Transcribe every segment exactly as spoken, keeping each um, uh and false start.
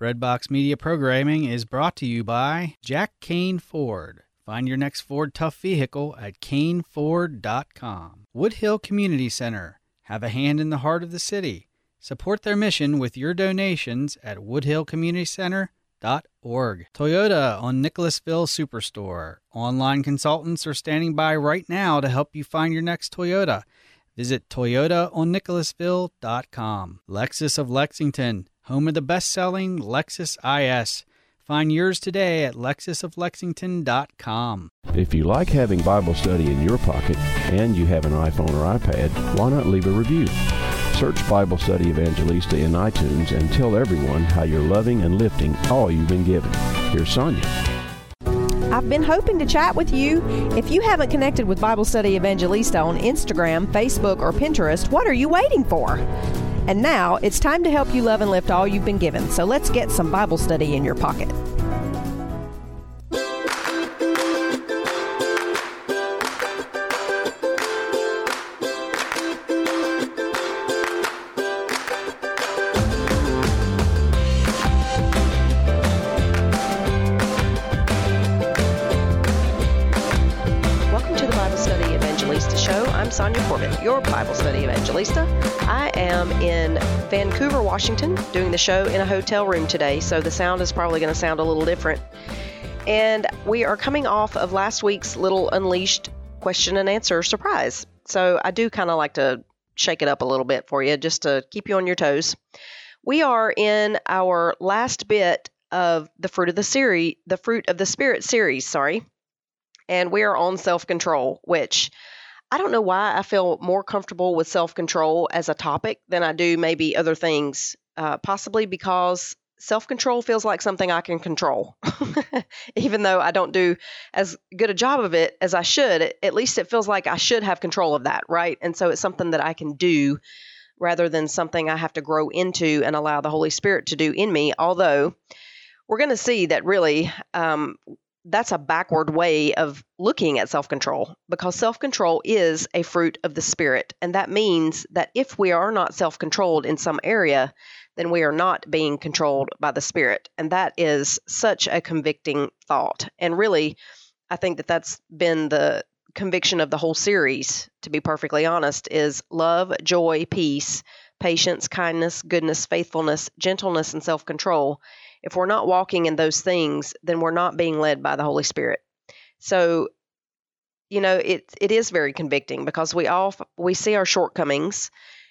Breadbox Media programming is brought to you by Jack Kane Ford. Find your next Ford Tough vehicle at Kane Ford dot com. Woodhill Community Center. Have a hand in the heart of the city. Support their mission with your donations at woodhill community center dot org. Toyota on Nicholasville Superstore. Online consultants are standing by right now to help you find your next Toyota. Visit toyota on nicholasville dot com. Lexus of Lexington, home of the best-selling Lexus I S. Find yours today at lexus of lexington dot com. If you like having Bible study in your pocket and you have an iPhone or iPad, why not leave a review? Search Bible Study Evangelista in iTunes and tell everyone how you're loving and lifting all you've been given. Here's Sonia. I've been hoping to chat with you. If you haven't connected with Bible Study Evangelista on Instagram, Facebook, or Pinterest, what are you waiting for? And now it's time to help you love and lift all you've been given. So let's get some Bible study in your pocket. Sonia Corbett, your Bible Study Evangelista. I am in Vancouver, Washington, doing the show in a hotel room today, so the sound is probably going to sound a little different. And we are coming off of last week's little Unleashed question and answer surprise. So I do kind of like to shake it up a little bit for you, just to keep you on your toes. We are in our last bit of the Fruit of the series, the Fruit of the Spirit series, sorry. And we are on self-control, which I don't know why I feel more comfortable with self-control as a topic than I do maybe other things, uh, possibly because self-control feels like something I can control. Even though I don't do as good a job of it as I should, at least it feels like I should have control of that, right? And so it's something that I can do rather than something I have to grow into and allow the Holy Spirit to do in me, although we're going to see that really um, that's a backward way of looking at self-control, because self-control is a fruit of the Spirit. And that means that if we are not self-controlled in some area, then we are not being controlled by the Spirit. And that is such a convicting thought. And really, I think that that's been the conviction of the whole series, to be perfectly honest, is love, joy, peace, patience, kindness, goodness, faithfulness, gentleness, and self-control. If we're not walking in those things, then we're not being led by the Holy Spirit. So, you know, it it is very convicting, because we all we see our shortcomings,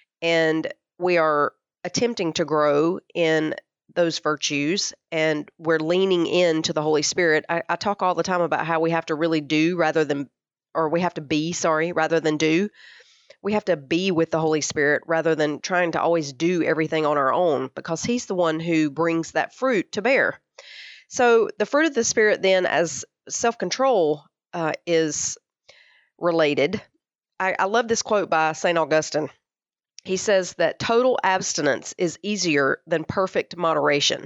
and we are attempting to grow in those virtues, and we're leaning into the Holy Spirit. I, I talk all the time about how we have to really do rather than, or we have to be, sorry, rather than do. We have to be with the Holy Spirit rather than trying to always do everything on our own, because He's the one who brings that fruit to bear. So the fruit of the Spirit then, as self-control uh, is related, I, I love this quote by Saint Augustine. He says that total abstinence is easier than perfect moderation.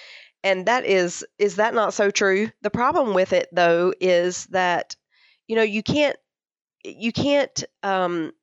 And that is, is that not so true? The problem with it, though, is that, you know, you can't, you can't, um,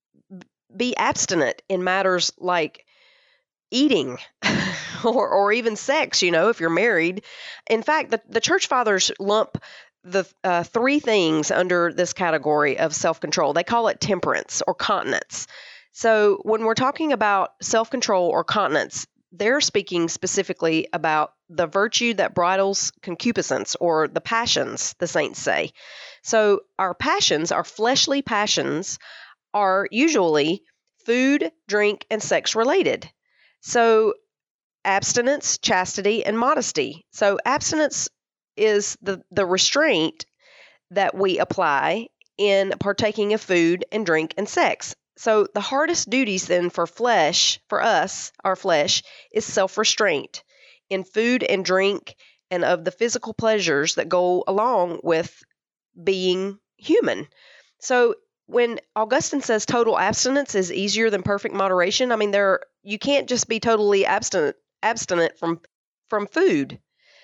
be abstinent in matters like eating or or even sex, you know, if you're married. In fact, the, the church fathers lump the uh, three things under this category of self-control. They call it temperance or continence. So when we're talking about self-control or continence, they're speaking specifically about the virtue that bridles concupiscence, or the passions, the saints say. So our passions, our fleshly passions, are usually food, drink, and sex related. So abstinence, chastity, and modesty. So abstinence is the, the restraint that we apply in partaking of food and drink and sex. So the hardest duties then for flesh, for us, our flesh, is self-restraint in food and drink and of the physical pleasures that go along with being human. So when Augustine says total abstinence is easier than perfect moderation, I mean, there you can't just be totally abstinent abstinent from from food.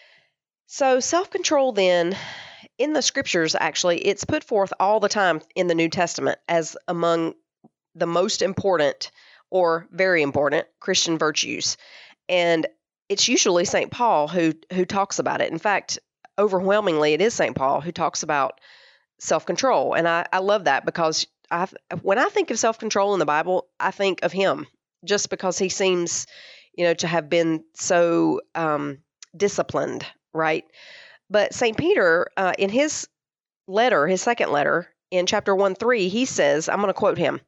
So self-control then, in the scriptures, actually, it's put forth all the time in the New Testament as among the most important or very important Christian virtues. And it's usually Saint Paul who who talks about it. In fact, overwhelmingly, it is Saint Paul who talks about self-control. And I, I love that because I, when I think of self-control in the Bible, I think of him just because he seems, you know, to have been so um, disciplined, right? But Saint Peter, uh, in his letter, his second letter, in chapter one three, he says, I'm going to quote him,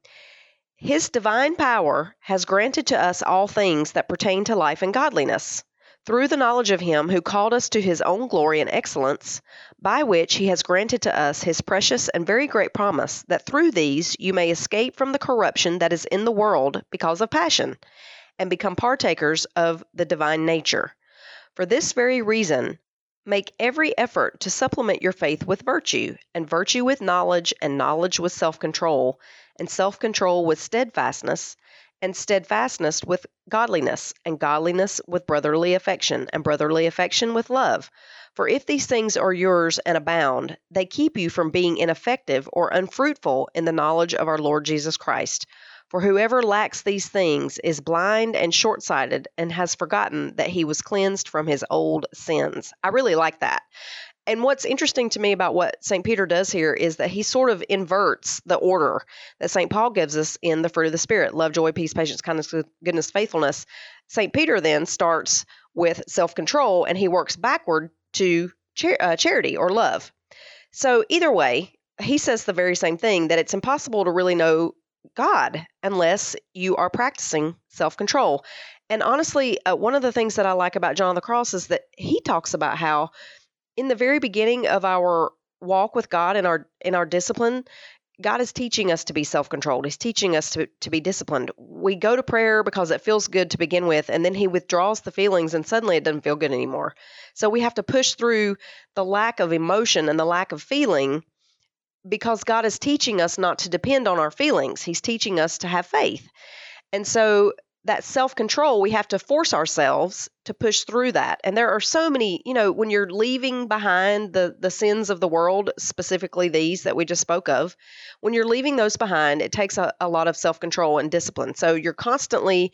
"His divine power has granted to us all things that pertain to life and godliness, through the knowledge of him who called us to his own glory and excellence, by which he has granted to us his precious and very great promise, that through these you may escape from the corruption that is in the world because of passion, and become partakers of the divine nature. For this very reason, make every effort to supplement your faith with virtue, and virtue with knowledge, and knowledge with self-control, and self-control with steadfastness, and steadfastness with godliness, and godliness with brotherly affection, and brotherly affection with love. For if these things are yours and abound, they keep you from being ineffective or unfruitful in the knowledge of our Lord Jesus Christ. For whoever lacks these things is blind and short-sighted, and has forgotten that he was cleansed from his old sins." I really like that. And what's interesting to me about what Saint Peter does here is that he sort of inverts the order that Saint Paul gives us in the fruit of the Spirit: love, joy, peace, patience, kindness, goodness, faithfulness. Saint Peter then starts with self-control, and he works backward to char- uh, charity or love. So either way, he says the very same thing, that it's impossible to really know God unless you are practicing self-control. And honestly, uh, one of the things that I like about John of the Cross is that he talks about how in the very beginning of our walk with God and our in our discipline, God is teaching us to be self-controlled. He's teaching us to, to be disciplined. We go to prayer because it feels good to begin with, and then he withdraws the feelings, and suddenly it doesn't feel good anymore. So we have to push through the lack of emotion and the lack of feeling, because God is teaching us not to depend on our feelings. He's teaching us to have faith. And so that self-control, we have to force ourselves to push through that. And there are so many, you know, when you're leaving behind the, the sins of the world, specifically these that we just spoke of, when you're leaving those behind, it takes a, a lot of self-control and discipline. So you're constantly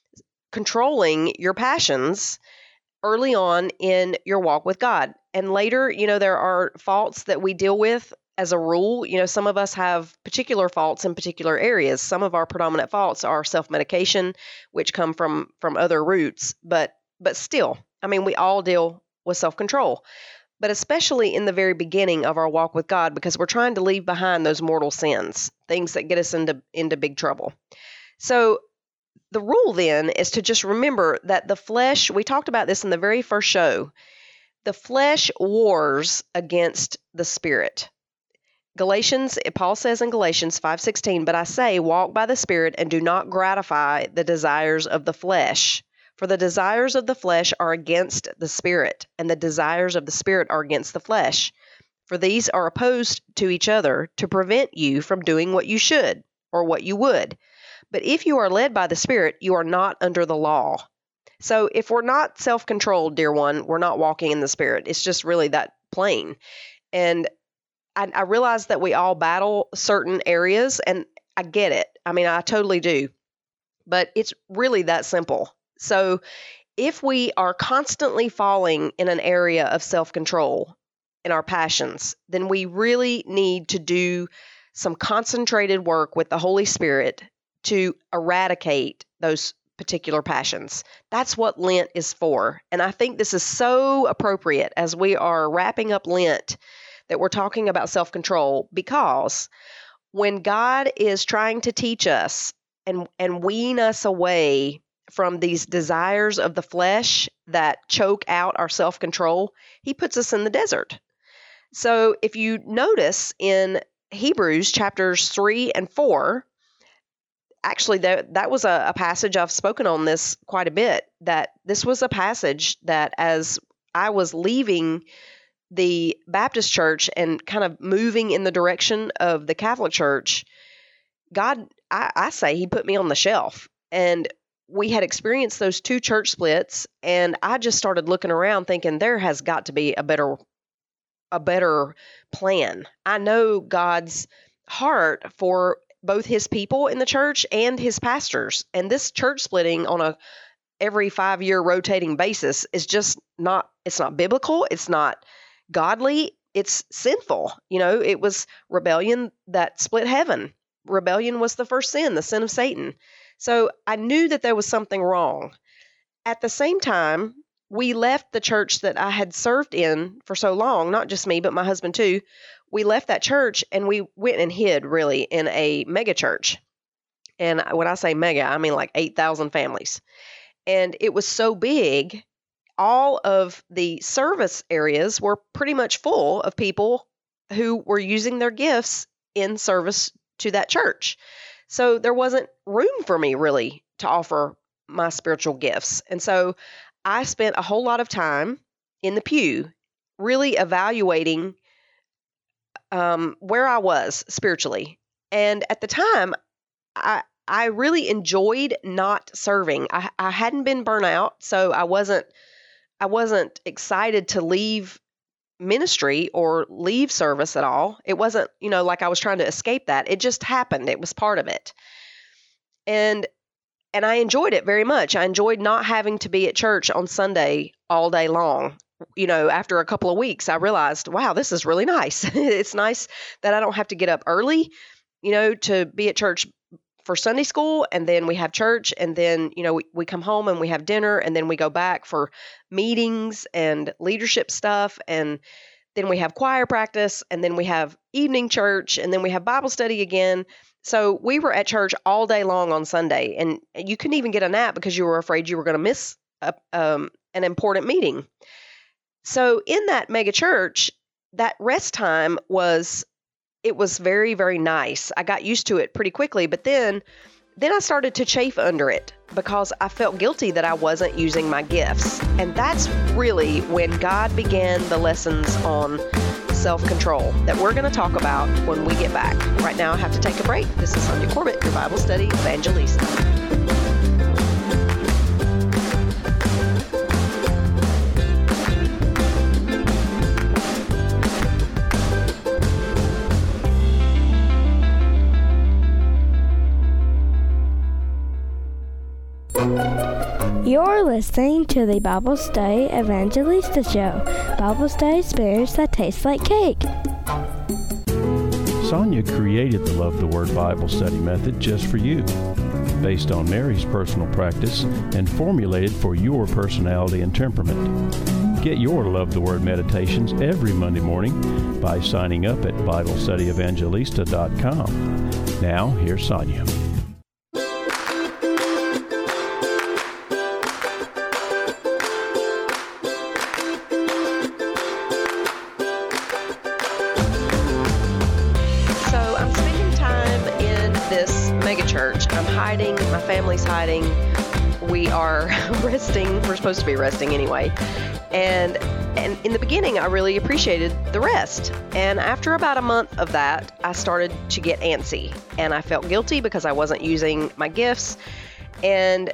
controlling your passions early on in your walk with God. And later, you know, there are faults that we deal with. As a rule, you know, some of us have particular faults in particular areas. Some of our predominant faults are self-medication, which come from from other roots. But but still, I mean, we all deal with self-control. But especially in the very beginning of our walk with God, because we're trying to leave behind those mortal sins, things that get us into into big trouble. So the rule then is to just remember that the flesh, we talked about this in the very first show, the flesh wars against the spirit. Galatians, Paul says in Galatians five sixteen, "But I say, walk by the Spirit, and do not gratify the desires of the flesh. For the desires of the flesh are against the Spirit, and the desires of the Spirit are against the flesh. For these are opposed to each other to prevent you from doing what you should, or what you would. But if you are led by the Spirit, you are not under the law." So if we're not self-controlled, dear one, we're not walking in the Spirit. It's just really that plain. And I, I realize that we all battle certain areas, and I get it. I mean, I totally do. But it's really that simple. So if we are constantly falling in an area of self-control in our passions, then we really need to do some concentrated work with the Holy Spirit to eradicate those particular passions. That's what Lent is for. And I think this is so appropriate as we are wrapping up Lent, that we're talking about self-control, because when God is trying to teach us and, and wean us away from these desires of the flesh that choke out our self-control, he puts us in the desert. So if you notice in Hebrews chapters three and four, actually that, that was a, a passage, I've spoken on this quite a bit, that this was a passage that as I was leaving the Baptist church and kind of moving in the direction of the Catholic Church, God, I, I say he put me on the shelf. And we had experienced those two church splits, and I just started looking around thinking there has got to be a better, a better plan. I know God's heart for both his people in the church and his pastors. And this church splitting on a every five-year rotating basis is just not, it's not biblical. It's not godly. It's sinful. You know, it was rebellion that split heaven. Rebellion was the first sin, the sin of Satan. So I knew that there was something wrong. At the same time, we left the church that I had served in for so long, not just me, but my husband too. We left that church and we went and hid really in a mega church. And when I say mega, I mean like eight thousand families. And it was so big, all of the service areas were pretty much full of people who were using their gifts in service to that church. So there wasn't room for me really to offer my spiritual gifts. And so I spent a whole lot of time in the pew really evaluating um, where I was spiritually. And at the time, I I really enjoyed not serving. I, I hadn't been burnt out, so I wasn't I wasn't excited to leave ministry or leave service at all. It wasn't, you know, like I was trying to escape that. It just happened. It was part of it. And and I enjoyed it very much. I enjoyed not having to be at church on Sunday all day long. You know, after a couple of weeks, I realized, wow, this is really nice. It's nice that I don't have to get up early, you know, to be at church for Sunday school, and then we have church, and then, you know, we, we come home and we have dinner, and then we go back for meetings and leadership stuff, and then we have choir practice, and then we have evening church, and then we have Bible study again. So we were at church all day long on Sunday, and you couldn't even get a nap because you were afraid you were going to miss a, um, an important meeting. So in that mega church, that rest time was, it was very, very nice. I got used to it pretty quickly, but then, then I started to chafe under it because I felt guilty that I wasn't using my gifts. And that's really when God began the lessons on self-control that we're going to talk about when we get back. Right now, I have to take a break. This is Sonia Corbett, your Bible study evangelista. You're listening to the Bible Study Evangelista Show. Bible study experience that tastes like cake. Sonia created the Love the Word Bible study method just for you, based on Mary's personal practice and formulated for your personality and temperament. Get your Love the Word meditations every Monday morning by signing up at Bible Study Evangelista dot com. Now, here's Sonia. I'm hiding, my family's hiding, we are resting, we're supposed to be resting anyway, and and in the beginning I really appreciated the rest, and after about a month of that I started to get antsy, and I felt guilty because I wasn't using my gifts, and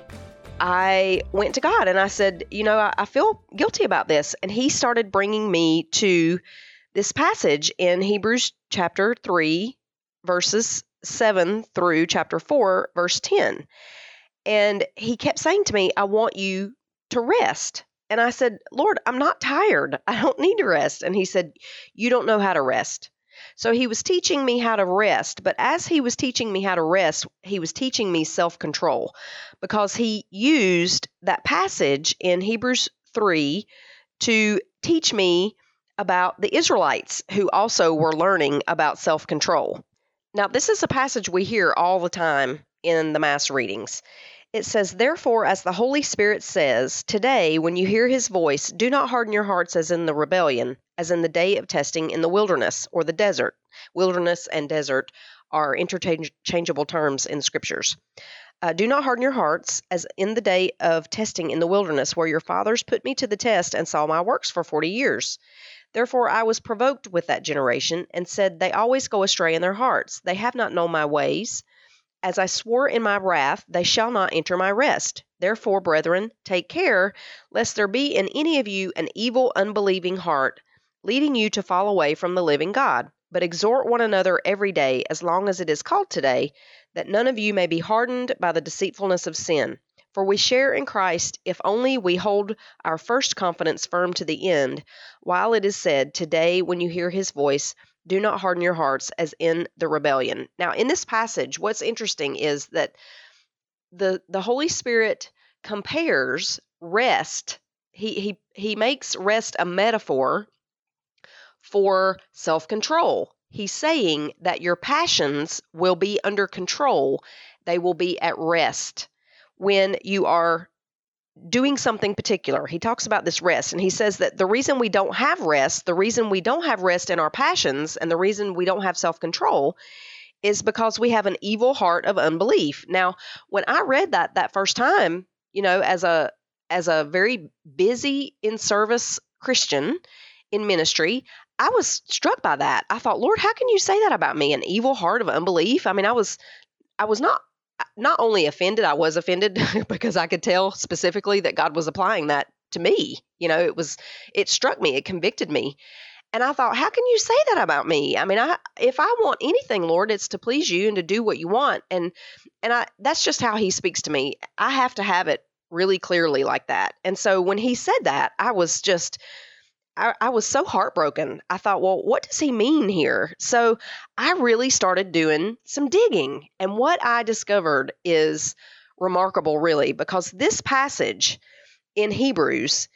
I went to God and I said, you know, I, I feel guilty about this, and He started bringing me to this passage in Hebrews chapter three, verses seven through chapter four, verse ten. And He kept saying to me, I want you to rest. And I said, Lord, I'm not tired. I don't need to rest. And He said, you don't know how to rest. So He was teaching me how to rest. But as He was teaching me how to rest, He was teaching me self-control, because He used that passage in Hebrews three to teach me about the Israelites who also were learning about self-control. Now, this is a passage we hear all the time in the Mass readings. It says, therefore, as the Holy Spirit says, today, when you hear His voice, do not harden your hearts as in the rebellion, as in the day of testing in the wilderness or the desert. Wilderness and desert are interchangeable terms in the Scriptures. Uh, do not harden your hearts as in the day of testing in the wilderness, where your fathers put me to the test and saw my works for forty years. Therefore I was provoked with that generation, and said, they always go astray in their hearts. They have not known my ways. As I swore in my wrath, they shall not enter my rest. Therefore, brethren, take care, lest there be in any of you an evil, unbelieving heart, leading you to fall away from the living God. But exhort one another every day, as long as it is called today, that none of you may be hardened by the deceitfulness of sin. For we share in Christ if only we hold our first confidence firm to the end, while it is said, today when you hear his voice, do not harden your hearts as in the rebellion. Now, in this passage, what's interesting is that the, the Holy Spirit compares rest. He, he, he makes rest a metaphor for self-control. He's saying that your passions will be under control. They will be at rest when you are doing something particular. He talks about this rest, and he says that the reason we don't have rest, the reason we don't have rest in our passions, and the reason we don't have self-control is because we have an evil heart of unbelief. Now, when I read that that first time, you know, as a as a very busy in-service Christian in ministry, I was struck by that. I thought, Lord, how can you say that about me? An evil heart of unbelief? I mean, I was I was not not only offended, I was offended because I could tell specifically that God was applying that to me. You know, it was, it struck me, it convicted me. And I thought, how can you say that about me? I mean, I, if I want anything, Lord, it's to please you and to do what you want. And, and I, that's just how he speaks to me. I have to have it really clearly like that. And so when he said that, I was just, I, I was so heartbroken. I thought, well, what does he mean here? So I really started doing some digging. And what I discovered is remarkable, really, because this passage in Hebrews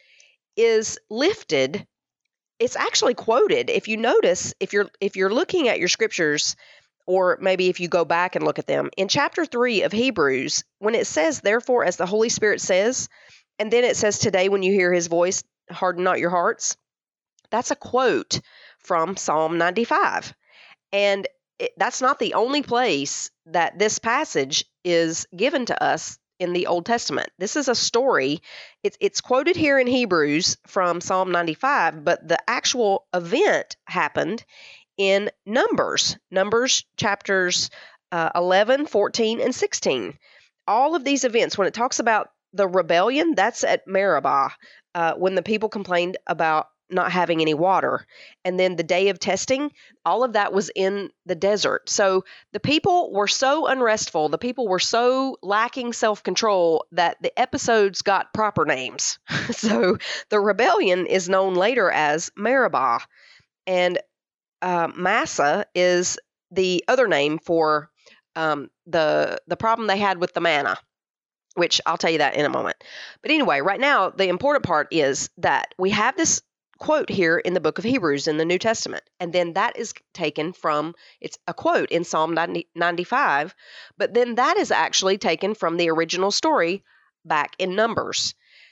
is lifted. It's actually quoted. If you notice, if you're if you're looking at your scriptures, or maybe if you go back and look at them, in chapter three of Hebrews, when it says, therefore, as the Holy Spirit says, and then it says, today when you hear his voice, harden not your hearts. That's a quote from Psalm ninety-five. And it, that's not the only place that this passage is given to us in the Old Testament. This is a story. It's, it's quoted here in Hebrews from Psalm ninety-five, but the actual event happened in Numbers, Numbers chapters uh, eleven, fourteen, and sixteen. All of these events, when it talks about the rebellion, that's at Meribah, uh, when the people complained about not having any water. And then the day of testing, all of that was in the desert. So the people were so unrestful, the people were so lacking self-control that the episodes got proper names. So the rebellion is known later as Meribah. And uh, Massa is the other name for um, the the problem they had with the manna, which I'll tell you that in a moment. But anyway, right now, the important part is that we have this quote here in the book of Hebrews in the New Testament. And then that is taken from, it's a quote in Psalm ninety-five, but then that is actually taken from the original story back in Numbers.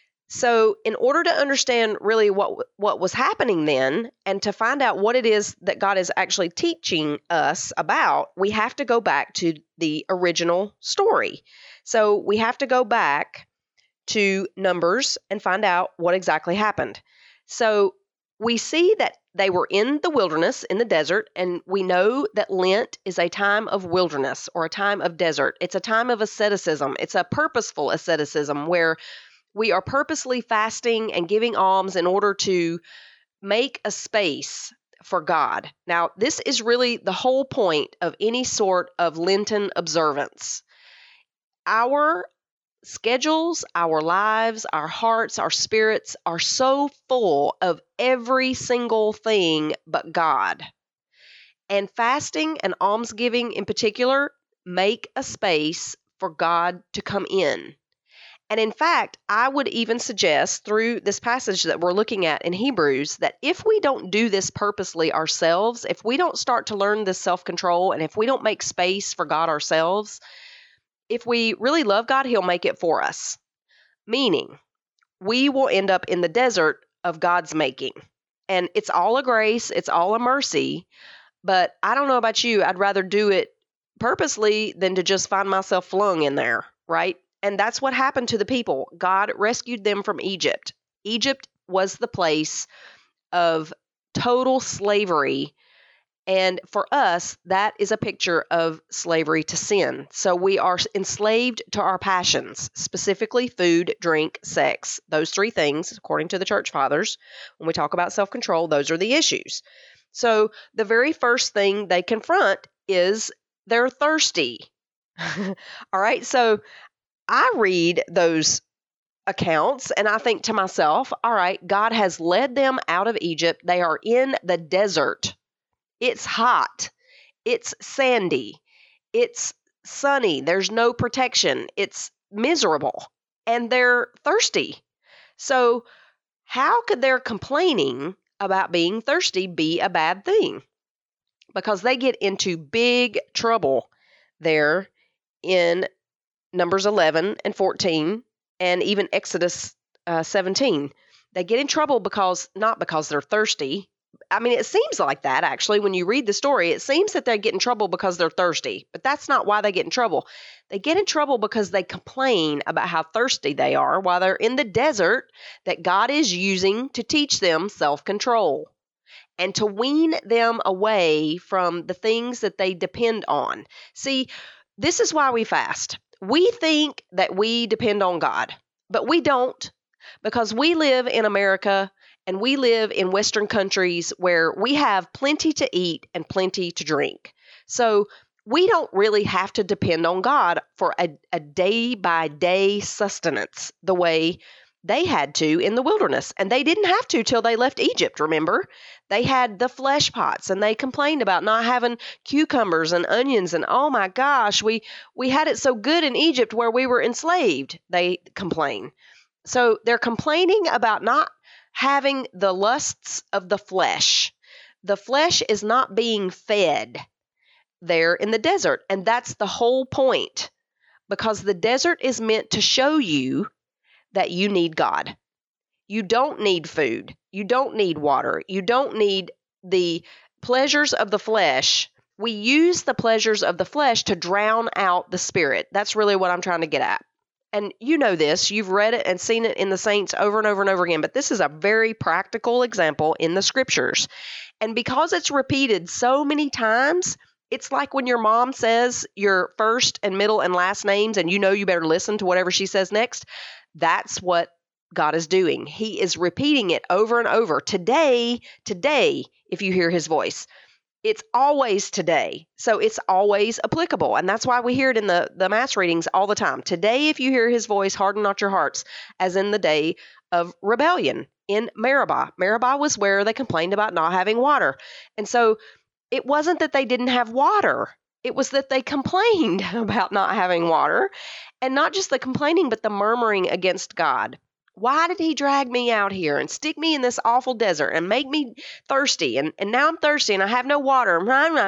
So in order to understand really what what was happening then, and to find out what it is that God is actually teaching us about, we have to go back to the original story. So we have to go back to Numbers and find out what exactly happened. So we see that they were in the wilderness, in the desert, and we know that Lent is a time of wilderness or a time of desert. It's a time of asceticism. It's a purposeful asceticism where we are purposely fasting and giving alms in order to make a space for God. Now, this is really the whole point of any sort of Lenten observance. Our schedules, our lives, our hearts, our spirits are so full of every single thing but God. And fasting and almsgiving in particular make a space for God to come in. And in fact, I would even suggest through this passage that we're looking at in Hebrews that if we don't do this purposely ourselves, if we don't start to learn this self-control, and if we don't make space for God ourselves, if we really love God, he'll make it for us. Meaning, we will end up in the desert of God's making. And it's all a grace, it's all a mercy, but I don't know about you, I'd rather do it purposely than to just find myself flung in there, right? And that's what happened to the people. God rescued them from Egypt. Egypt was the place of total slavery. And for us, that is a picture of slavery to sin. So we are enslaved to our passions, specifically food, drink, sex. Those three things, according to the church fathers, when we talk about self-control, those are the issues. So the very first thing they confront is they're thirsty. All right, so I read those accounts and I think to myself, all right, God has led them out of Egypt. They are in the desert. It's hot. It's sandy. It's sunny. There's no protection. It's miserable. And they're thirsty. So how could their complaining about being thirsty be a bad thing? Because they get into big trouble there in Numbers eleven and fourteen, and even Exodus uh, seventeen. They get in trouble because, not because they're thirsty. I mean, it seems like that, actually, when you read the story. It seems that they get in trouble because they're thirsty, but that's not why they get in trouble. They get in trouble because they complain about how thirsty they are while they're in the desert that God is using to teach them self-control and to wean them away from the things that they depend on. See, this is why we fast. We think that we depend on God, but we don't, because we live in America and we live in Western countries where we have plenty to eat and plenty to drink. So we don't really have to depend on God for a, a day-by-day sustenance the way they had to in the wilderness. And they didn't have to till they left Egypt, remember? They had the flesh pots, and they complained about not having cucumbers and onions. And oh my gosh, we, we had it so good in Egypt where we were enslaved, they complain. So they're complaining about not having the lusts of the flesh. The flesh is not being fed there in the desert. And that's the whole point, because the desert is meant to show you that you need God. You don't need food. You don't need water. You don't need the pleasures of the flesh. We use the pleasures of the flesh to drown out the spirit. That's really what I'm trying to get at. And you know this. You've read it and seen it in the saints over and over and over again. But this is a very practical example in the scriptures. And because it's repeated so many times, it's like when your mom says your first and middle and last names and you know you better listen to whatever she says next. That's what God is doing. He is repeating it over and over. Today, today, if you hear his voice, it's always today. So it's always applicable. And that's why we hear it in the, the mass readings all the time. Today, if you hear his voice, harden not your hearts, as in the day of rebellion in Meribah. Meribah was where they complained about not having water. And so it wasn't that they didn't have water. It was that they complained about not having water. And not just the complaining, but the murmuring against God. Why did he drag me out here and stick me in this awful desert and make me thirsty? And, and now I'm thirsty and I have no water.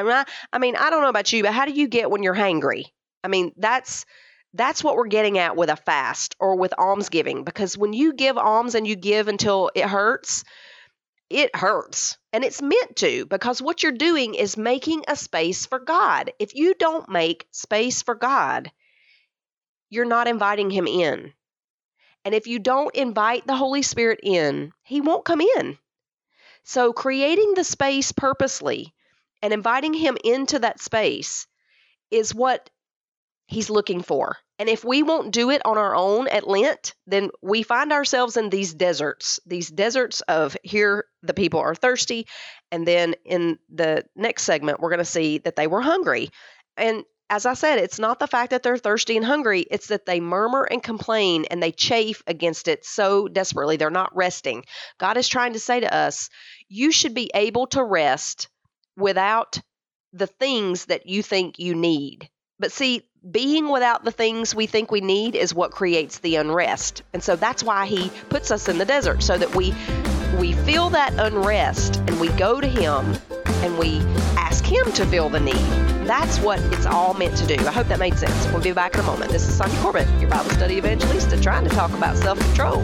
I mean, I don't know about you, but how do you get when you're hangry? I mean, that's that's what we're getting at with a fast or with almsgiving. Because when you give alms and you give until it hurts, it hurts. And it's meant to, because what you're doing is making a space for God. If you don't make space for God, you're not inviting him in. And if you don't invite the Holy Spirit in, he won't come in. So creating the space purposely and inviting him into that space is what he's looking for. And if we won't do it on our own at Lent, then we find ourselves in these deserts, these deserts of here the people are thirsty. And then in the next segment, we're going to see that they were hungry. And as I said, it's not the fact that they're thirsty and hungry. It's that they murmur and complain and they chafe against it so desperately. They're not resting. God is trying to say to us, you should be able to rest without the things that you think you need. But see, being without the things we think we need is what creates the unrest. And so that's why he puts us in the desert, so that we we feel that unrest and we go to him and we ask him to fill the need. That's what it's all meant to do. I hope that made sense. We'll be back in a moment. This is Sonia Corbett, your Bible study evangelista, trying to talk about self-control.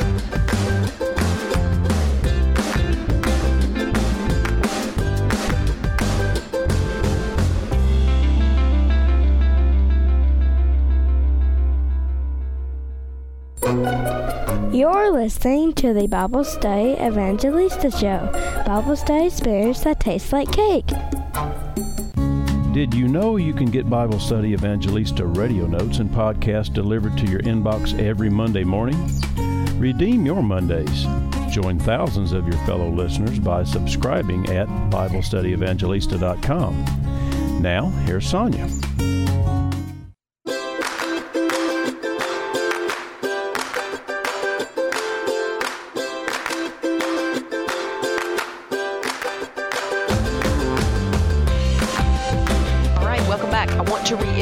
You're listening to the Bible Study Evangelista Show. Bible study experience that tastes like cake. Did you know you can get Bible Study Evangelista radio notes and podcasts delivered to your inbox every Monday morning? Redeem your Mondays. Join thousands of your fellow listeners by subscribing at Bible Study Evangelista dot com. Now, here's Sonia.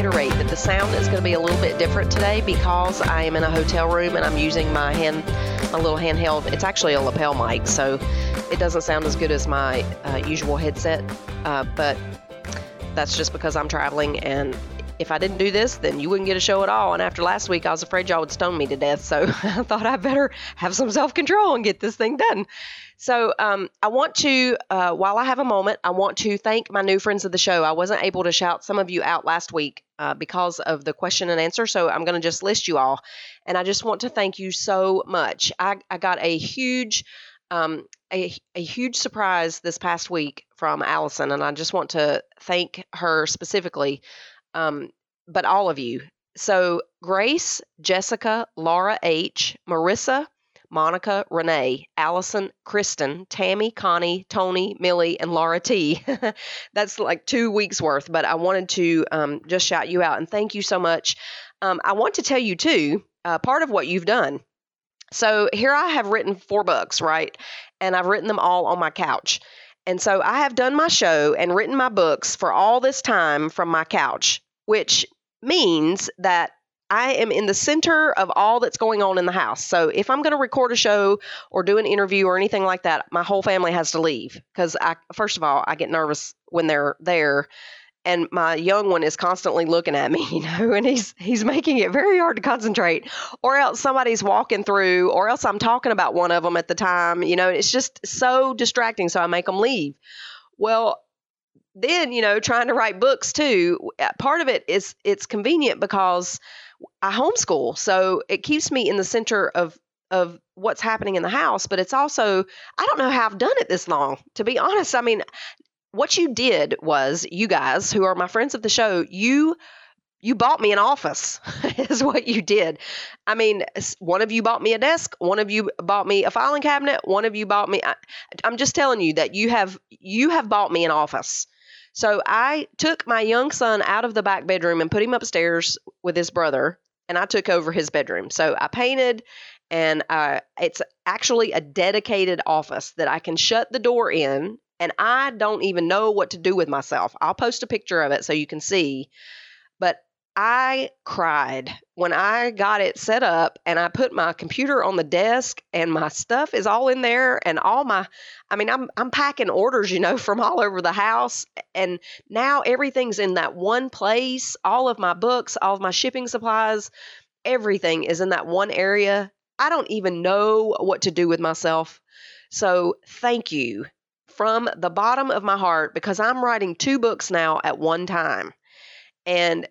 reiterate that the sound is going to be a little bit different today because I am in a hotel room and I'm using my hand, my little handheld. It's actually a lapel mic, so it doesn't sound as good as my uh, usual headset, uh, but that's just because I'm traveling, and if I didn't do this, then you wouldn't get a show at all. And after last week, I was afraid y'all would stone me to death. So I thought I better have some self-control and get this thing done. So um, I want to, uh, while I have a moment, I want to thank my new friends of the show. I wasn't able to shout some of you out last week uh, because of the question and answer. So I'm going to just list you all. And I just want to thank you so much. I, I got a huge Um, a, a huge surprise this past week from Allison, and I just want to thank her specifically, um, but all of you. So Grace, Jessica, Laura H., Marissa, Monica, Renee, Allison, Kristen, Tammy, Connie, Tony, Millie, and Laura T. That's like two weeks worth, but I wanted to um, just shout you out and thank you so much. Um, I want to tell you too, uh, part of what you've done. So here I have written four books, right? And I've written them all on my couch. And so I have done my show and written my books for all this time from my couch, which means that I am in the center of all that's going on in the house. So if I'm going to record a show or do an interview or anything like that, my whole family has to leave because I, first of all, I get nervous when they're there. And my young one is constantly looking at me, you know, and he's he's making it very hard to concentrate, or else somebody's walking through, or else I'm talking about one of them at the time. You know, it's just so distracting. So I make them leave. Well, then, you know, trying to write books too, part of it is it's convenient because I homeschool. So it keeps me in the center of of what's happening in the house. But it's also, I don't know how I've done it this long, to be honest. I mean, what you did was, you guys who are my friends of the show, you you bought me an office is what you did. I mean, one of you bought me a desk, one of you bought me a filing cabinet, one of you bought me, I, I'm just telling you that you have you have bought me an office. So I took my young son out of the back bedroom and put him upstairs with his brother, and I took over his bedroom. So I painted, and uh, it's actually a dedicated office that I can shut the door in. And I don't even know what to do with myself. I'll post a picture of it so you can see. But I cried when I got it set up and I put my computer on the desk and my stuff is all in there and all my, I mean, I'm I'm packing orders, you know, from all over the house. And now everything's in that one place. All of my books, all of my shipping supplies, everything is in that one area. I don't even know what to do with myself. So thank you from the bottom of my heart, because I'm writing two books now at one time. And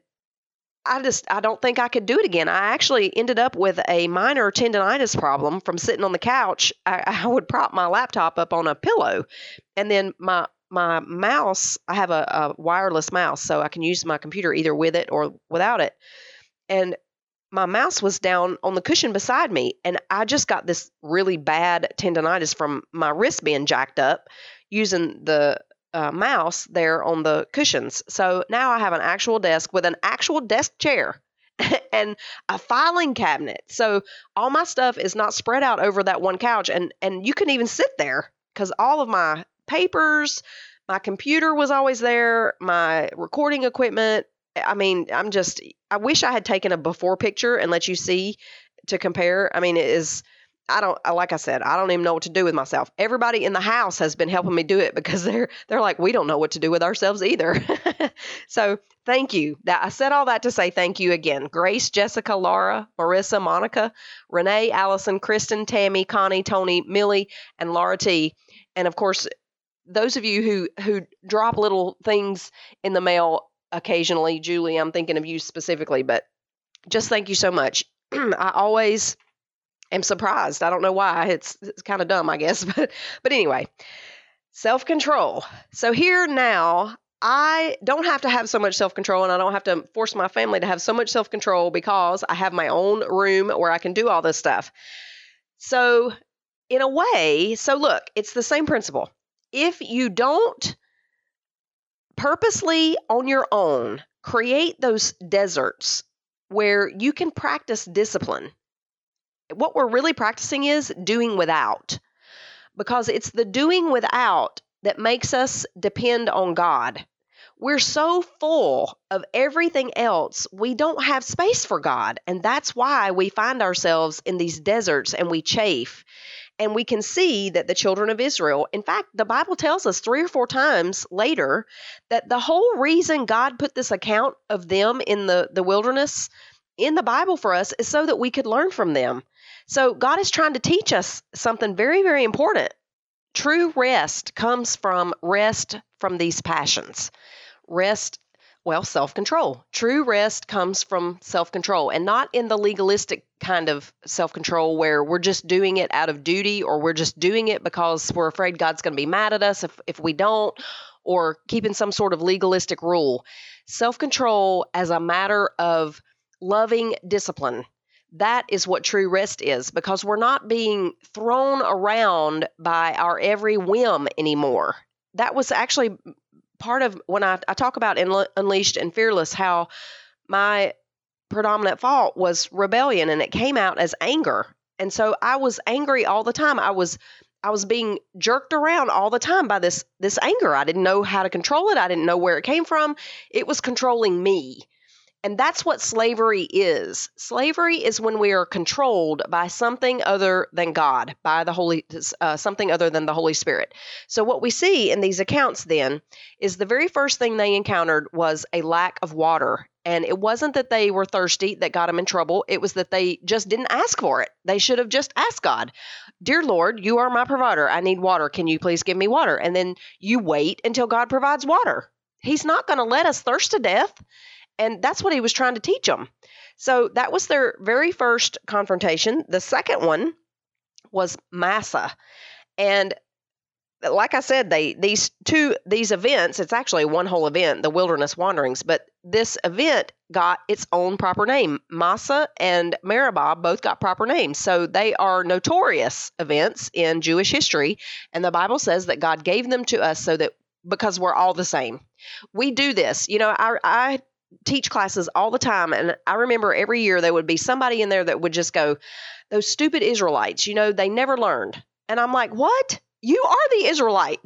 I just, I don't think I could do it again. I actually ended up with a minor tendonitis problem from sitting on the couch. I, I would prop my laptop up on a pillow, and then my my mouse, I have a, a wireless mouse, so I can use my computer either with it or without it. And my mouse was down on the cushion beside me, and I just got this really bad tendonitis from my wrist being jacked up using the uh, mouse there on the cushions. So now I have an actual desk with an actual desk chair and a filing cabinet. So all my stuff is not spread out over that one couch, and, and you can even sit there because all of my papers, my computer was always there, my recording equipment. I mean, I'm just, I wish I had taken a before picture and let you see to compare. I mean, it is, I don't, like I said, I don't even know what to do with myself. Everybody in the house has been helping me do it because they're, they're like, we don't know what to do with ourselves either. So thank you. That I said all that to say thank you again. Grace, Jessica, Laura, Marissa, Monica, Renee, Allison, Kristen, Tammy, Connie, Tony, Millie, and Laura T. And of course, those of you who, who drop little things in the mail occasionally, Julie, I'm thinking of you specifically, but just thank you so much. I always am surprised. I don't know why. It's, it's kind of dumb, I guess. But, but anyway, self-control. So here now, I don't have to have so much self-control, and I don't have to force my family to have so much self-control because I have my own room where I can do all this stuff. So in a way, so look, it's the same principle. If you don't purposely on your own create those deserts where you can practice discipline, what we're really practicing is doing without, because it's the doing without that makes us depend on God. we're so full of everything else, we don't have space for God. And that's why we find ourselves in these deserts and we chafe. And we can see that the children of Israel, in fact, the Bible tells us three or four times later that the whole reason God put this account of them in the, the wilderness in the Bible for us is so that we could learn from them. So God is trying to teach us something very, very important. True rest comes from rest from these passions. Rest, well, self-control. True rest comes from self-control, and not in the legalistic kind of self-control where we're just doing it out of duty, or we're just doing it because we're afraid God's going to be mad at us if, if we don't, or keeping some sort of legalistic rule. Self-control as a matter of loving discipline. That is what true rest is, because we're not being thrown around by our every whim anymore. That was actually part of when I, I talk about in Unleashed and Fearless, how my predominant fault was rebellion, and it came out as anger. And so I was angry all the time. I was I was being jerked around all the time by this this anger. I didn't know how to control it. I didn't know where it came from. It was controlling me. And that's what slavery is. Slavery is when we are controlled by something other than God, by the Holy, uh, something other than the Holy Spirit. So what we see in these accounts then is the very first thing they encountered was a lack of water. And it wasn't that they were thirsty that got them in trouble. It was that they just didn't ask for it. They should have just asked God, "Dear Lord, you are my provider. I need water. Can you please give me water?" And then you wait until God provides water. He's not going to let us thirst to death. And that's what he was trying to teach them. So that was their very first confrontation. The second one was Massa. And like I said, they these two these events, it's actually one whole event, the wilderness wanderings, but this event got its own proper name. Massa and Meribah both got proper names. So they are notorious events in Jewish history. And the Bible says that God gave them to us so that because we're all the same. We do this. You know, I I teach classes all the time. And I remember every year there would be somebody in there that would just go, "Those stupid Israelites, you know, they never learned." And I'm like, what? You are the Israelite.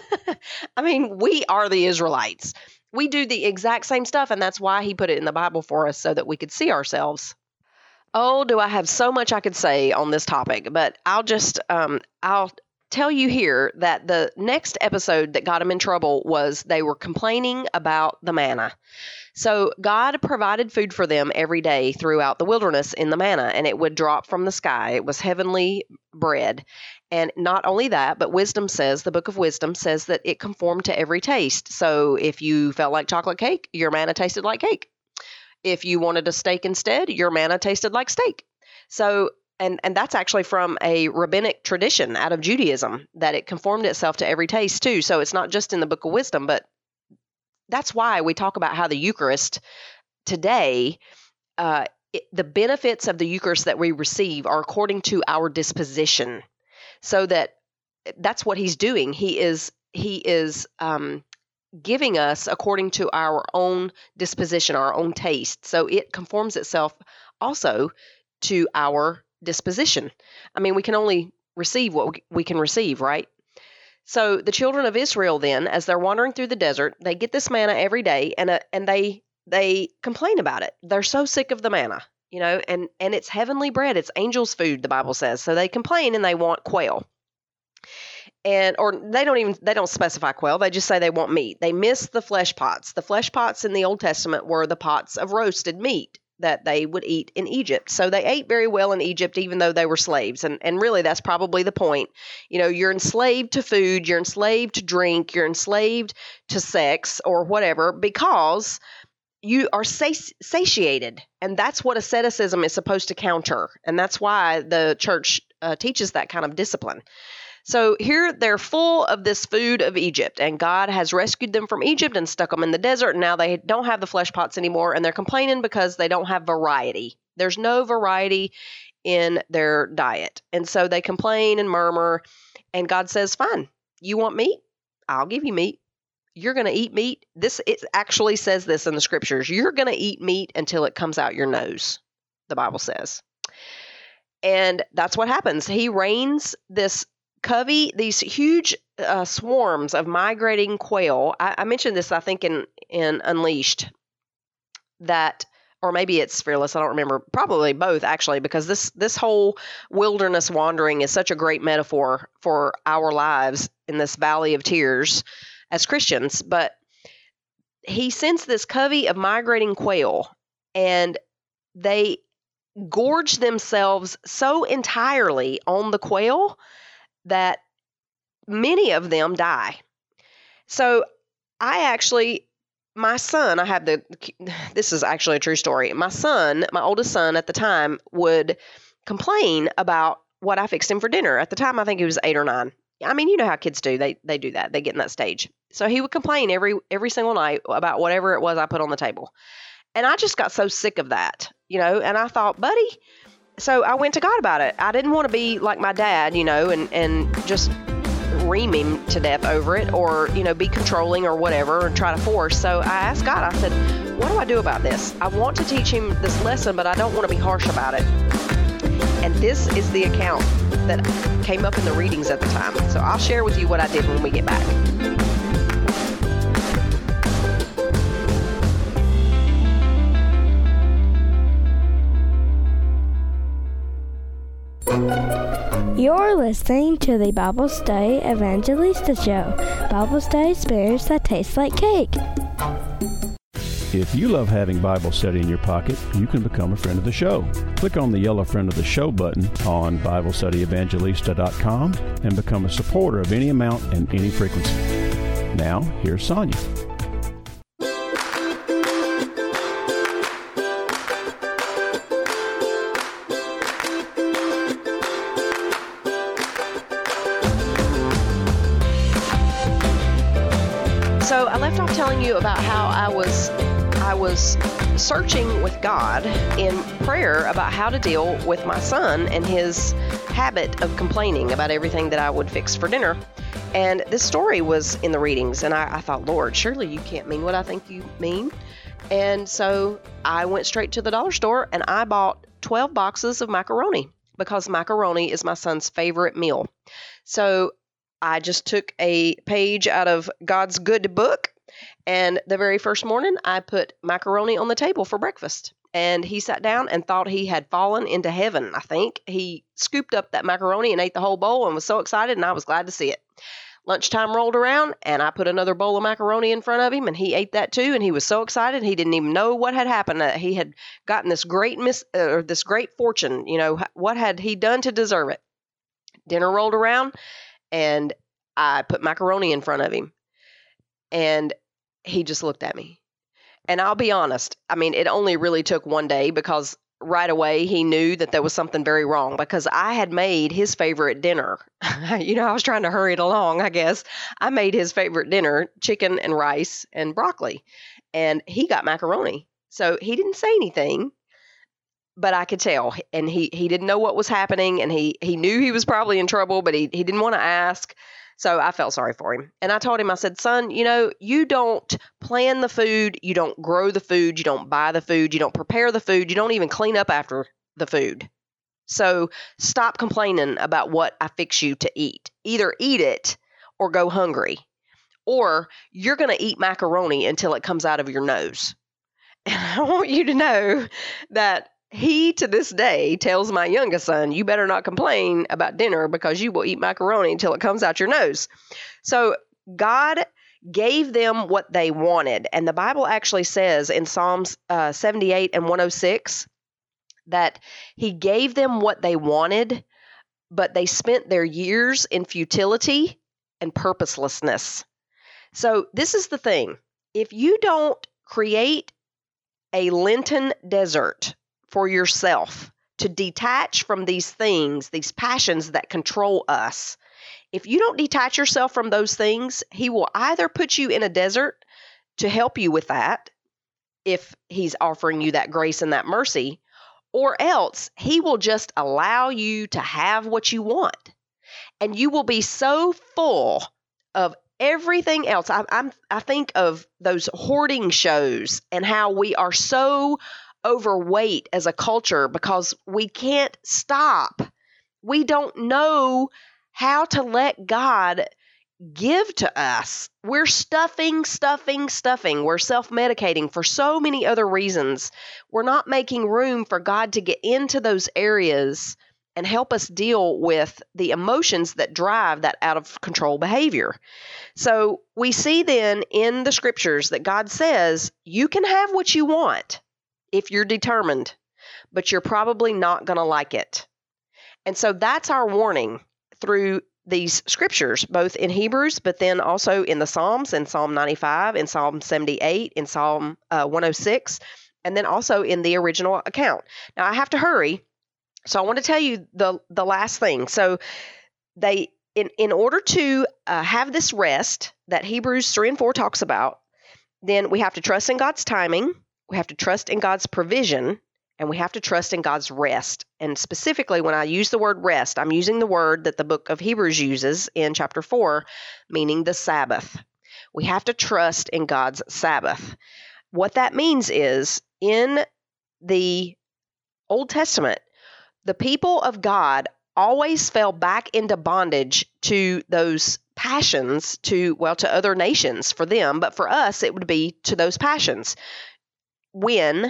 I mean, we are the Israelites. We do the exact same stuff. And that's why he put it in the Bible for us so that we could see ourselves. Oh, do I have so much I could say on this topic, but I'll just, um, I'll tell you here that the next episode that got them in trouble was they were complaining about the manna. So God provided food for them every day throughout the wilderness in the manna, and it would drop from the sky. It was heavenly bread. And not only that, but wisdom says, the book of wisdom says that it conformed to every taste. So if you felt like chocolate cake, your manna tasted like cake. If you wanted a steak instead, your manna tasted like steak. So And and that's actually from a rabbinic tradition out of Judaism, that it conformed itself to every taste too. So it's not just in the book of wisdom, but that's why we talk about how the Eucharist today, uh, it, the benefits of the Eucharist that we receive are according to our disposition. So that that's what he's doing. He is he is um, giving us according to our own disposition, our own taste. So it conforms itself also to our disposition. I mean, we can only receive what we can receive, right? So the children of Israel then, as they're wandering through the desert, they get this manna every day, and uh, and they they complain about it. They're so sick of the manna, you know, and and it's heavenly bread. It's angels' food, the Bible says. So they complain and they want quail. And or they don't even they don't specify quail. They just say they want meat. They miss the flesh pots. The flesh pots in the Old Testament were the pots of roasted meat that they would eat in Egypt. So they ate very well in Egypt, even though they were slaves. And and really, that's probably the point. You know, you're enslaved to food, you're enslaved to drink, you're enslaved to sex or whatever, because you are sati- satiated. And that's what asceticism is supposed to counter. And that's why the church uh, teaches that kind of discipline. So here they're full of this food of Egypt, and God has rescued them from Egypt and stuck them in the desert. And now they don't have the flesh pots anymore, and they're complaining because they don't have variety. There's no variety in their diet. And so they complain and murmur, and God says, fine, you want meat? I'll give you meat. You're going to eat meat. This it actually says this in the scriptures. You're going to eat meat until it comes out your nose, the Bible says. And that's what happens. He rains this covey, these huge uh, swarms of migrating quail. I, I mentioned this, I think, in, in Unleashed, that, or maybe it's Fearless, I don't remember, probably both, actually, because this, this whole wilderness wandering is such a great metaphor for our lives in this valley of tears as Christians. But he sends this covey of migrating quail, and they gorge themselves so entirely on the quail that many of them die. So I actually, my son, I have the, this is actually a true story. My son, my oldest son at the time, would complain about what I fixed him for dinner. At the time, I think he was eight or nine. I mean, you know how kids do. They they do that. They get in that stage. So he would complain every every single night about whatever it was I put on the table. And I just got so sick of that, you know, and I thought, buddy, so I went to God about it. I didn't want to be like my dad, you know, and, and just ream him to death over it, or, you know, be controlling or whatever and try to force. So I asked God, I said, what do I do about this? I want to teach him this lesson, but I don't want to be harsh about it. And this is the account that came up in the readings at the time. So I'll share with you what I did when we get back. You're listening to the Bible Study Evangelista Show. Bible study experience that tastes like cake. If you love having Bible study in your pocket, you can become a friend of the show. Click on the yellow Friend of the Show button on Bible Study Evangelista dot com and become a supporter of any amount and any frequency. Now, here's Sonia. So I left off telling you about how I was I was searching with God in prayer about how to deal with my son and his habit of complaining about everything that I would fix for dinner. And this story was in the readings, and I, I thought, Lord, surely you can't mean what I think you mean. And so I went straight to the dollar store and I bought twelve boxes of macaroni, because macaroni is my son's favorite meal. So I just took a page out of God's good book, and the very first morning I put macaroni on the table for breakfast. And he sat down and thought he had fallen into heaven, I think. He scooped up that macaroni and ate the whole bowl and was so excited, and I was glad to see it. Lunchtime rolled around, and I put another bowl of macaroni in front of him, and he ate that too, and he was so excited he didn't even know what had happened. Uh, he had gotten this great mis- uh, or this great fortune. You know, what had he done to deserve it? Dinner rolled around, and I put macaroni in front of him, and he just looked at me. And I'll be honest, I mean, it only really took one day, because right away he knew that there was something very wrong, because I had made his favorite dinner. You know, I was trying to hurry it along, I guess. I made his favorite dinner, chicken and rice and broccoli, and he got macaroni. So he didn't say anything, but I could tell. And he, he didn't know what was happening, and he, he knew he was probably in trouble, but he, he didn't want to ask. So I felt sorry for him. And I told him, I said, son, you know, you don't plan the food, you don't grow the food, you don't buy the food, you don't prepare the food, you don't even clean up after the food. So stop complaining about what I fix you to eat. Either eat it or go hungry, or you're going to eat macaroni until it comes out of your nose. And I want you to know that he, to this day, tells my youngest son, you better not complain about dinner, because you will eat macaroni until it comes out your nose. So God gave them what they wanted. And the Bible actually says in Psalms uh, seventy-eight and one oh six that he gave them what they wanted, but they spent their years in futility and purposelessness. So this is the thing. If you don't create a Lenten desert for yourself to detach from these things, these passions that control us, if you don't detach yourself from those things, he will either put you in a desert to help you with that, if he's offering you that grace and that mercy, or else he will just allow you to have what you want. And you will be so full of everything else. I, I'm, I think of those hoarding shows and how we are so overweight as a culture because we can't stop. We don't know how to let God give to us. We're stuffing, stuffing, stuffing. We're self-medicating for so many other reasons. We're not making room for God to get into those areas and help us deal with the emotions that drive that out of control behavior. So we see then in the scriptures that God says, you can have what you want if you're determined, but you're probably not going to like it. And so that's our warning through these scriptures, both in Hebrews, but then also in the Psalms, in Psalm ninety-five, in Psalm seventy-eight, in Psalm uh, one oh six, and then also in the original account. Now I have to hurry, so I want to tell you the the last thing. So they, in in order to uh, have this rest that Hebrews three and four talks about, then we have to trust in God's timing, we have to trust in God's provision, and we have to trust in God's rest. And specifically, when I use the word rest, I'm using the word that the book of Hebrews uses in chapter four, meaning the Sabbath. We have to trust in God's Sabbath. What that means is, in the Old Testament, the people of God always fell back into bondage to those passions, to, well, to other nations for them, but for us, it would be to those passions. When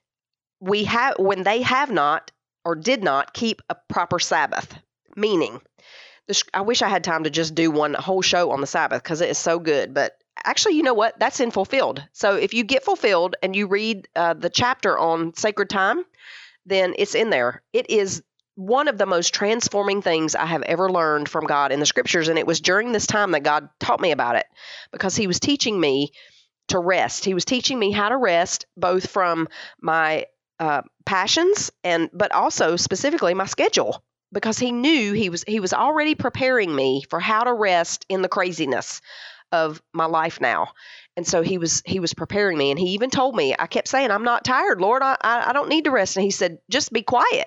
we have, when they have not or did not keep a proper Sabbath, meaning, this, I wish I had time to just do one whole show on the Sabbath because it is so good, but actually, you know what? That's in Fulfilled. So if you get Fulfilled and you read uh, the chapter on sacred time, then it's in there. It is one of the most transforming things I have ever learned from God in the scriptures, and it was during this time that God taught me about it because he was teaching me to rest. He was teaching me how to rest both from my Uh, passions and but also specifically my schedule, because he knew he was he was already preparing me for how to rest in the craziness of my life now. And so he was he was preparing me, and he even told me, I kept saying, I'm not tired, Lord, I, I I don't need to rest. And he said, just be quiet.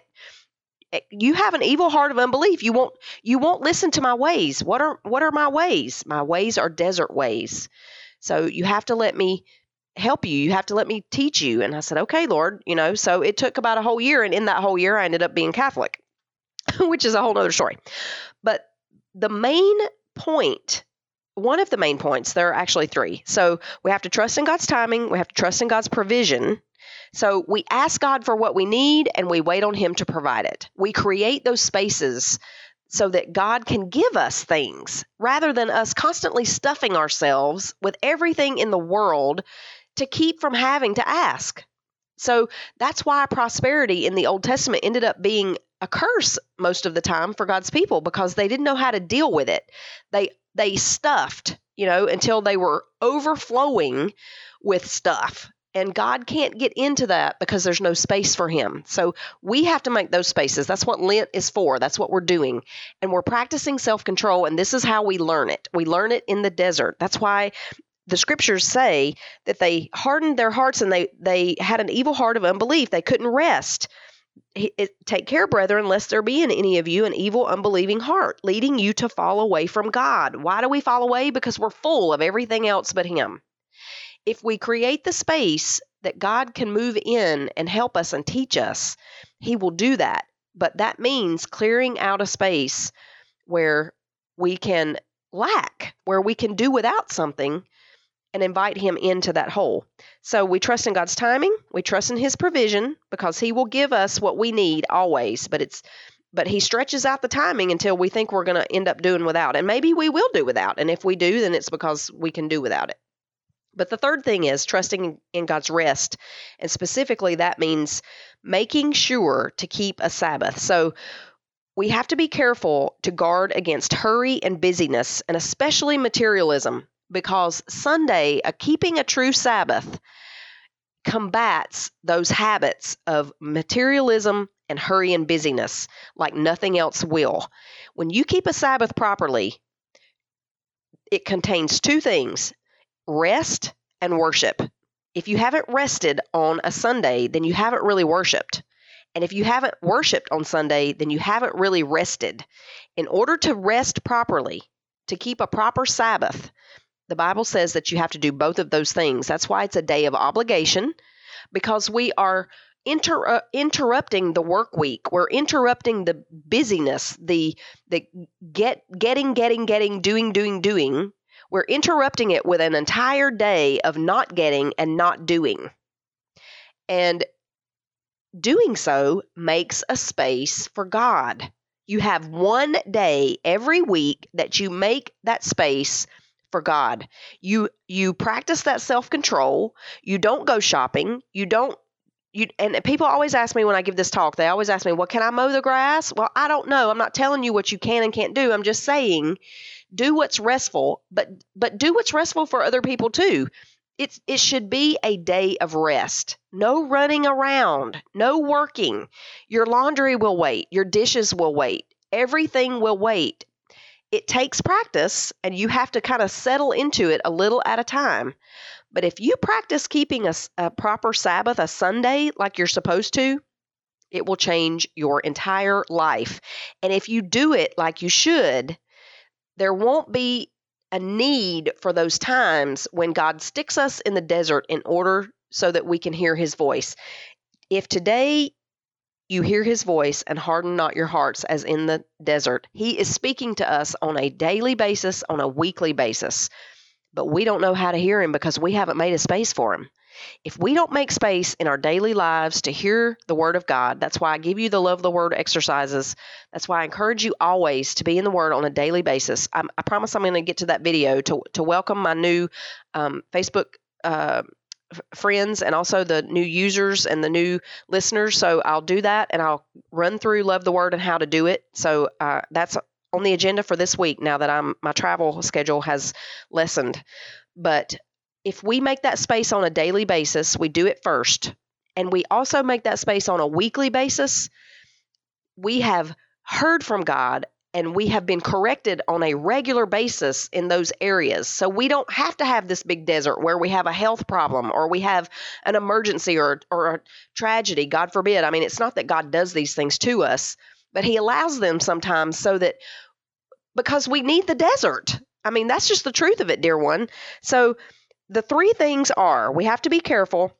You have an evil heart of unbelief. You won't you won't listen to my ways. What are what are my ways? My ways are desert ways. So you have to let me help you. You have to let me teach you. And I said, okay, Lord, you know, so it took about a whole year. And in that whole year, I ended up being Catholic, which is a whole other story. But the main point, one of the main points, there are actually three. So we have to trust in God's timing. We have to trust in God's provision. So we ask God for what we need and we wait on him to provide it. We create those spaces so that God can give us things rather than us constantly stuffing ourselves with everything in the world to keep from having to ask. So that's why prosperity in the Old Testament ended up being a curse most of the time for God's people, because they didn't know how to deal with it. They they stuffed, you know, until they were overflowing with stuff. And God can't get into that because there's no space for him. So we have to make those spaces. That's what Lent is for. That's what we're doing. And we're practicing self-control, and this is how we learn it. We learn it in the desert. That's why the scriptures say that they hardened their hearts and they, they had an evil heart of unbelief. They couldn't rest. It, it, Take care, brethren, lest there be in any of you an evil, unbelieving heart, leading you to fall away from God. Why do we fall away? Because we're full of everything else but him. If we create the space that God can move in and help us and teach us, he will do that. But that means clearing out a space where we can lack, where we can do without something, and invite him into that hole. So we trust in God's timing. We trust in his provision because he will give us what we need always. But it's but he stretches out the timing until we think we're going to end up doing without. And maybe we will do without. And if we do, then it's because we can do without it. But the third thing is trusting in God's rest. And specifically, that means making sure to keep a Sabbath. So we have to be careful to guard against hurry and busyness, and especially materialism, because Sunday, uh, keeping a true Sabbath, combats those habits of materialism and hurry and busyness like nothing else will. When you keep a Sabbath properly, it contains two things: rest and worship. If you haven't rested on a Sunday, then you haven't really worshiped. And if you haven't worshiped on Sunday, then you haven't really rested. In order to rest properly, to keep a proper Sabbath, the Bible says that you have to do both of those things. That's why it's a day of obligation, because we are inter- uh, interrupting the work week. We're interrupting the busyness, the the get getting, getting, getting, doing, doing, doing. We're interrupting it with an entire day of not getting and not doing. And doing so makes a space for God. You have one day every week that you make that space for God. You you practice that self-control. You don't go shopping. You don't you and people always ask me when I give this talk, they always ask me, "Well, can I mow the grass?" Well, I don't know. I'm not telling you what you can and can't do. I'm just saying do what's restful, but but do what's restful for other people too. It's, it should be a day of rest. No running around, no working. Your laundry will wait. Your dishes will wait. Everything will wait. It takes practice, and you have to kind of settle into it a little at a time. But if you practice keeping a, a proper Sabbath, a Sunday, like you're supposed to, it will change your entire life. And if you do it like you should, there won't be a need for those times when God sticks us in the desert in order so that we can hear his voice. If today you hear his voice and harden not your hearts as in the desert, he is speaking to us on a daily basis, on a weekly basis. But we don't know how to hear him because we haven't made a space for him. If we don't make space in our daily lives to hear the word of God, that's why I give you the Love the Word exercises. That's why I encourage you always to be in the Word on a daily basis. I'm, I promise I'm going to get to that video to, to welcome my new um, Facebook uh, f- friends and also the new users and the new listeners. So I'll do that, and I'll run through Love the Word and how to do it. So uh, that's on the agenda for this week now that I'm my travel schedule has lessened. But if we make that space on a daily basis, we do it first, and we also make that space on a weekly basis, we have heard from God and we have been corrected on a regular basis in those areas. So we don't have to have this big desert where we have a health problem or we have an emergency or, or a tragedy, God forbid. I mean, it's not that God does these things to us, but he allows them sometimes so that because we need the desert. I mean, that's just the truth of it, dear one. So the three things are, we have to be careful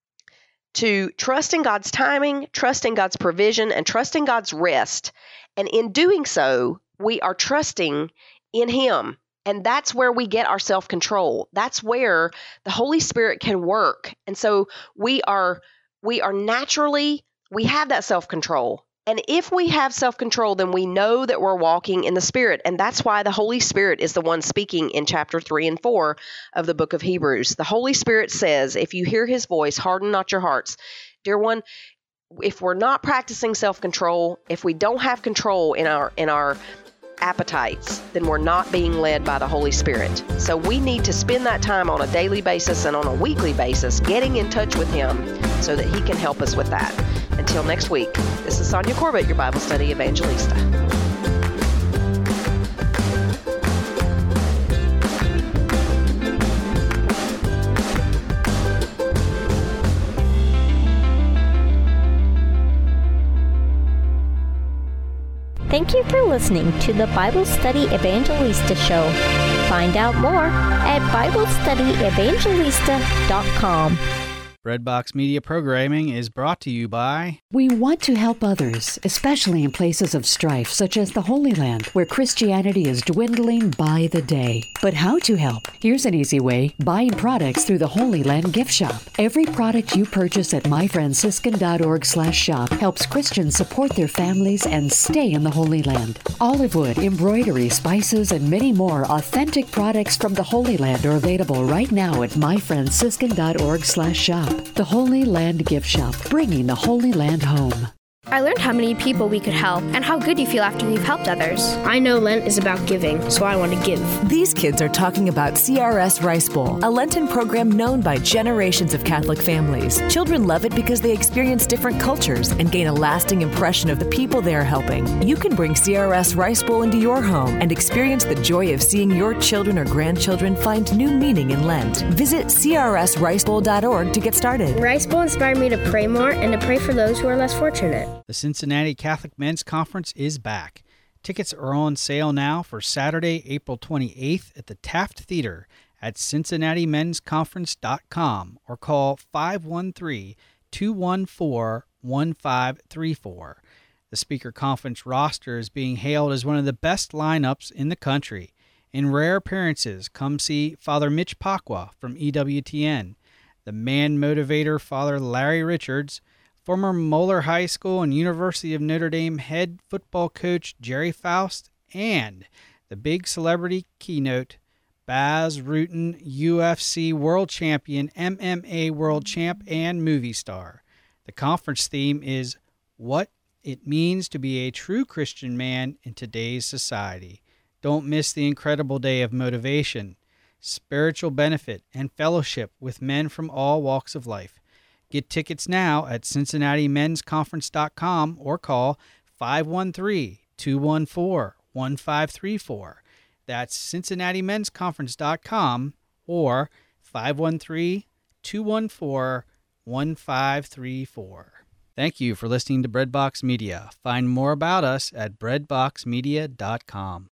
to trust in God's timing, trust in God's provision, and trust in God's rest. And in doing so, we are trusting in him. And that's where we get our self-control. That's where the Holy Spirit can work. And so we are, we are naturally, we have that self-control. And if we have self-control, then we know that we're walking in the Spirit. And that's why the Holy Spirit is the one speaking in chapter three and four of the book of Hebrews. The Holy Spirit says, if you hear his voice, harden not your hearts. Dear one, if we're not practicing self-control, if we don't have control in our in our appetites, then we're not being led by the Holy Spirit. So we need to spend that time on a daily basis and on a weekly basis, getting in touch with him so that he can help us with that. Until next week, this is Sonia Corbett, your Bible Study Evangelista. Thank you for listening to the Bible Study Evangelista Show. Find out more at Bible Study Evangelista dot com. Breadbox Media Programming is brought to you by... We want to help others, especially in places of strife, such as the Holy Land, where Christianity is dwindling by the day. But how to help? Here's an easy way. Buying products through the Holy Land gift shop. Every product you purchase at my franciscan dot org slash shop helps Christians support their families and stay in the Holy Land. Olive wood, embroidery, spices, and many more authentic products from the Holy Land are available right now at my franciscan dot org slash shop. The Holy Land Gift Shop, bringing the Holy Land home. I learned how many people we could help and how good you feel after you've helped others. I know Lent is about giving, so I want to give. These kids are talking about C R S Rice Bowl, a Lenten program known by generations of Catholic families. Children love it because they experience different cultures and gain a lasting impression of the people they are helping. You can bring C R S Rice Bowl into your home and experience the joy of seeing your children or grandchildren find new meaning in Lent. Visit C R S rice bowl dot org to get started. Rice Bowl inspired me to pray more and to pray for those who are less fortunate. The Cincinnati Catholic Men's Conference is back. Tickets are on sale now for Saturday, April twenty-eighth at the Taft Theater at cincinnati men's conference dot com or call five one three, two one four, one five three four. The speaker conference roster is being hailed as one of the best lineups in the country. In rare appearances, come see Father Mitch Pacwa from E W T N, the man motivator Father Larry Richards, former Moeller High School and University of Notre Dame head football coach Jerry Faust, and the big celebrity keynote, Baz Rutten, U F C world champion, M M A world champ, and movie star. The conference theme is What It Means to Be a True Christian Man in Today's Society. Don't miss the incredible day of motivation, spiritual benefit, and fellowship with men from all walks of life. Get tickets now at cincinnati men's conference dot com or call five one three, two one four, one five three four. That's cincinnati men's conference dot com or five one three, two one four, one five three four. Thank you for listening to Breadbox Media. Find more about us at breadbox media dot com.